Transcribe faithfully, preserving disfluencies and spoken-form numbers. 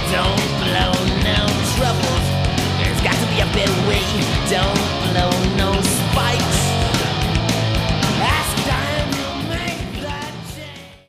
Don't blow no troubles. There's got to be a better way. Don't blow